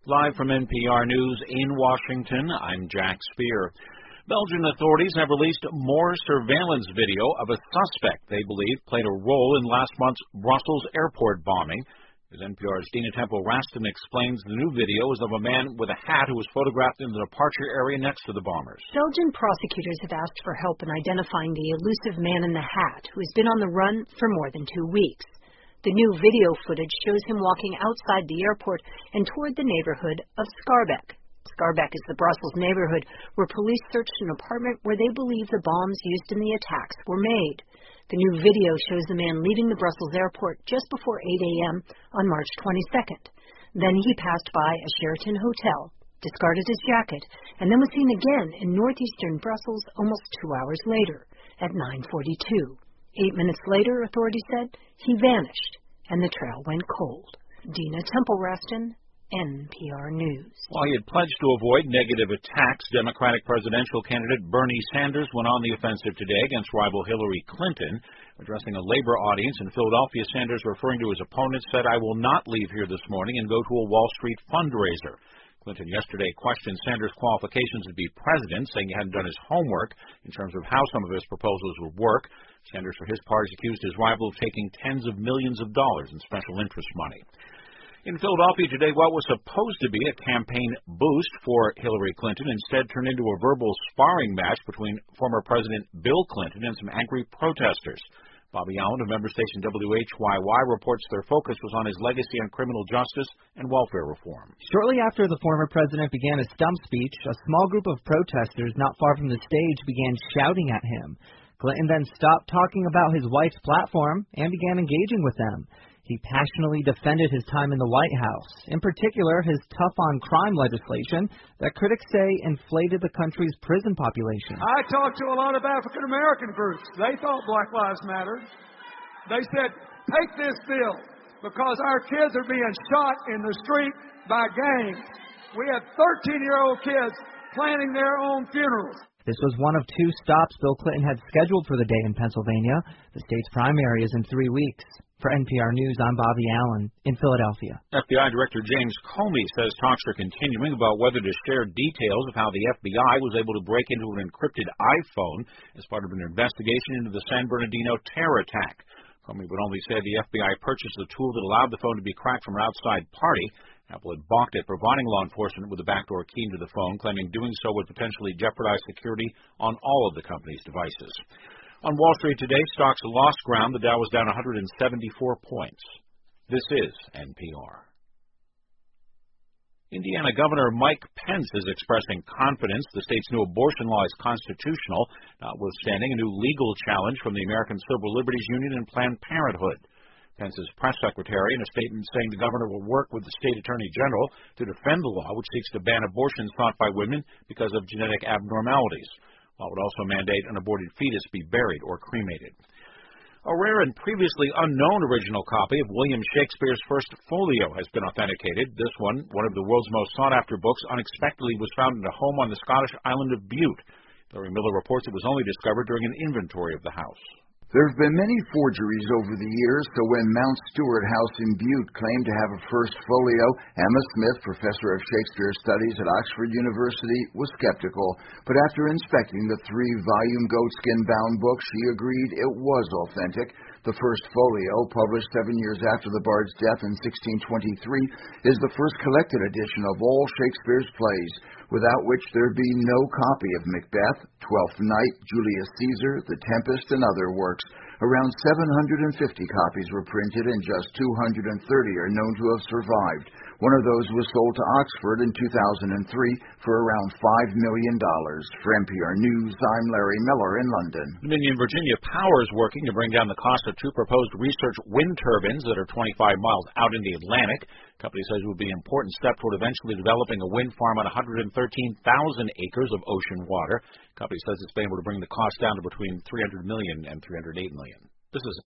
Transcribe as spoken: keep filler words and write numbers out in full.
Live from N P R News in Washington, I'm Jack Speer. Belgian authorities have released more surveillance video of a suspect they believe played a role in last month's Brussels airport bombing. As N P R's Dina Temple-Raston explains, the new video is of a man with a hat who was photographed in the departure area next to the bombers. Belgian prosecutors have asked for help in identifying the elusive man in the hat who has been on the run for more than two weeks. The new video footage shows him walking outside the airport and toward the neighborhood of Schaerbeek. Schaerbeek is the Brussels neighborhood where police searched an apartment where they believe the bombs used in the attacks were made. The new video shows the man leaving the Brussels airport just before eight a.m. on March twenty-second. Then he passed by a Sheraton hotel, discarded his jacket, and then was seen again in northeastern Brussels almost two hours later at nine forty-two. Eight minutes later, authorities said, he vanished, and the trail went cold. Dina Temple-Raston, N P R News. While he had pledged to avoid negative attacks, Democratic presidential candidate Bernie Sanders went on the offensive today against rival Hillary Clinton. Addressing a labor audience in Philadelphia, Sanders, referring to his opponent, said, "I will not leave here this morning and go to a Wall Street fundraiser." Clinton yesterday questioned Sanders' qualifications to be president, saying he hadn't done his homework in terms of how some of his proposals would work. Sanders, for his part, accused his rival of taking tens of millions of dollars in special interest money. In Philadelphia today, what was supposed to be a campaign boost for Hillary Clinton instead turned into a verbal sparring match between former President Bill Clinton and some angry protesters. Bobby Allen of member station W H Y Y reports their focus was on his legacy on criminal justice and welfare reform. Shortly after the former president began his stump speech, a small group of protesters not far from the stage began shouting at him. Clinton then stopped talking about his wife's platform and began engaging with them. He passionately defended his time in the White House, in particular his tough-on-crime legislation that critics say inflated the country's prison population. I talked to a lot of African-American groups. They thought Black Lives Mattered. They said, take this bill because our kids are being shot in the street by gangs. We have thirteen-year-old kids planning their own funerals. This was one of two stops Bill Clinton had scheduled for the day in Pennsylvania. The state's primary is in three weeks. For N P R News, I'm Bobby Allen in Philadelphia. F B I Director James Comey says talks are continuing about whether to share details of how the F B I was able to break into an encrypted iPhone as part of an investigation into the San Bernardino terror attack. Comey would only say the F B I purchased a tool that allowed the phone to be cracked from an outside party. Apple had balked at providing law enforcement with a backdoor key to the phone, claiming doing so would potentially jeopardize security on all of the company's devices. On Wall Street today, stocks lost ground. The Dow was down one hundred seventy-four points. This is N P R. Indiana Governor Mike Pence is expressing confidence the state's new abortion law is constitutional, notwithstanding a new legal challenge from the American Civil Liberties Union and Planned Parenthood. Pence's press secretary, in a statement saying the governor will work with the state attorney general to defend the law, which seeks to ban abortions sought by women because of genetic abnormalities. Law would also mandate an aborted fetus be buried or cremated. A rare and previously unknown original copy of William Shakespeare's first folio has been authenticated. This one, one of the world's most sought-after books, unexpectedly was found in a home on the Scottish island of Bute. Larry Miller reports it was only discovered during an inventory of the house. There have been many forgeries over the years, so when Mount Stewart House in Butte claimed to have a first folio, Emma Smith, professor of Shakespeare Studies at Oxford University, was skeptical. But after inspecting the three-volume goatskin-bound book, she agreed it was authentic. The first folio, published seven years after the bard's death in sixteen twenty-three, is the first collected edition of all Shakespeare's plays, without which there'd be no copy of Macbeth, Twelfth Night, Julius Caesar, The Tempest, and other works. Around seven hundred fifty copies were printed, and just two hundred thirty are known to have survived. One of those was sold to Oxford in two thousand three for around five million dollars. For N P R News, I'm Larry Miller in London. Dominion Virginia Power is working to bring down the cost of two proposed research wind turbines that are twenty-five miles out in the Atlantic. The company says it would be an important step toward eventually developing a wind farm on one hundred thirteen thousand acres of ocean water. The company says it's been able to bring the cost down to between three hundred million dollars and three hundred eight million dollars. This is